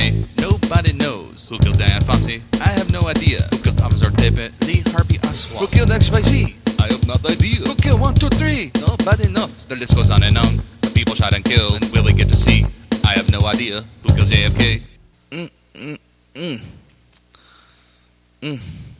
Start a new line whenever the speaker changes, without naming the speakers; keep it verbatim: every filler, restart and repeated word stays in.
J? Nobody knows. Who killed Dian Fossey? I have no idea. Who killed Officer Tippett? Lee Harvey Oswald. Who killed X Y Z? I have no idea. Who killed one two three? Nobody knows. The list goes on and on. The people shot and killed, and will we get to see? I have no idea. Who killed J F K? Mm, mm, mm. Mm.